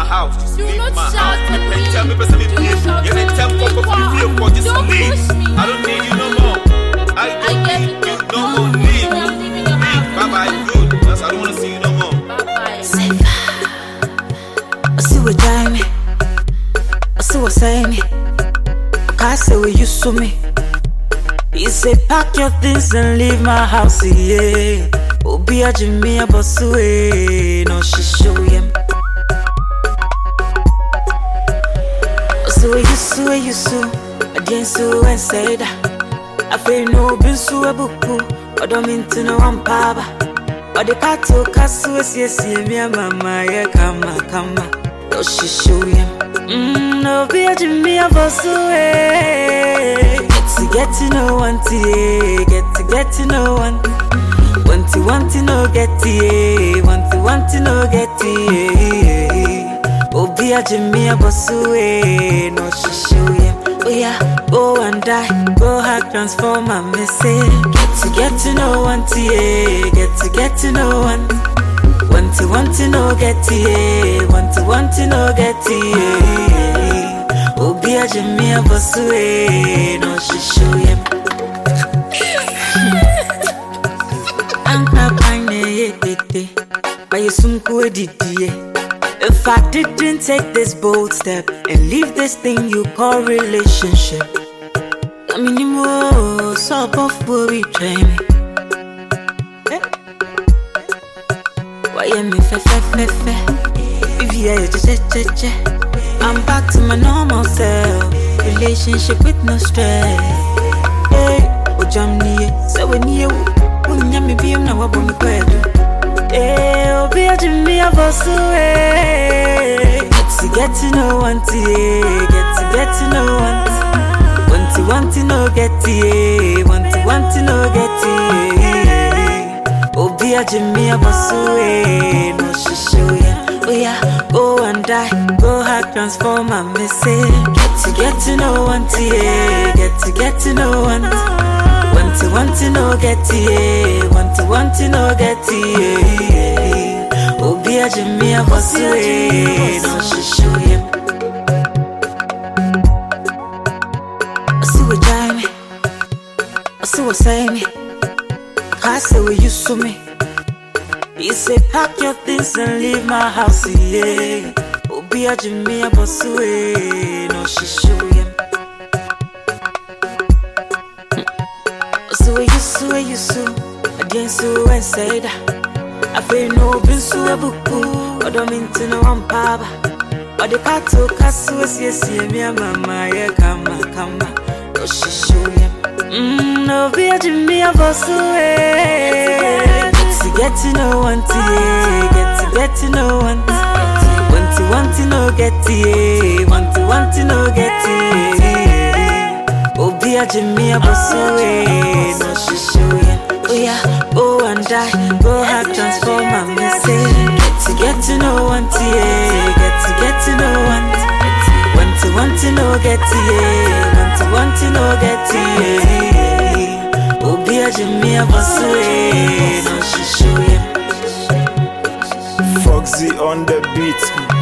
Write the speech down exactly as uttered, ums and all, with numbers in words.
house. Just Do leave not my shout house. at You me. can tell me person me Do please. not shout You can at tell me. me for Come. you for just Don't leave. push me. I don't need you no more. I I don't get need it. you no Don't more. push Leave. me. I'm leaving your house. Bye bye. Good. That's, I don't want to see you no more. Bye bye. I see what drive me. I see what say me. I say what you saw me. He say pack your things and leave my house, yeah. Obi a Jimmy a boss away, no she show him. So you so you so, I didn't so and say that. I feel no bin so a buku, I don't mean to know I'm papa. But the cattle castle is yes, me and mama, yeah, come come. No she show him. Mmm, no be a Jimmy a boss away. To get to know one, to get to get to know one. Want to want to know get to want to want to know get to. Oh be a Jimmy a boss away, no she show him. Oh yeah, go and die, go hack transform and message. Get to get to know one, to get to get to know one. Want to want to know get to want to want to know get to. Obi a Jimmy a boss away, no she show him. Anka pine ye dede, but you soon go didi. If I didn't take this bold step and leave this thing you call relationship, I mean you more so buff will betray me. Why you me fe fe fe fe? If you are che che che. I'm back to my normal self. Relationship with no stress. Hey, oh Jamie, so when you when you me be na wabo me kwedu. Hey, oh be a Jimmy a boss away. Get to get to know one, to get to get to know one. Want to want to know get to want to want to know get to. Oh be a Jimmy a boss away. No she show ya. Oh yeah, go and die, go hack transform and message. Get to get to know one, to get to get to know one. Want to want to know get to want to want to know get to. Oh be a Jimmy a boss away, no she show him. I see what drive me, I see what say me. I say what you saw me. He say pack your things and leave my house, yeah. Obi a Jimmy a boss away, no she show him. So you so you so, I didn't so and say that. I feel no bin so a buku, I don't mean to know I'm papa. But the cattle castle is yes, me and mama, yeah, come come. No she show him. Mmm, no be a Jimmy a boss away. To get to know one, to get to get to know one. Want to want to know get to want to want to know get to. Oh be a Jimmy a boss away, no she show ya. Oh yeah, go and die, go hack transform and message. Get to get to know one, to get to get to know one. Want to want to know get to want to want to know get to. Oh be a Jimmy a boss away, no she show ya. Foxy on the beat.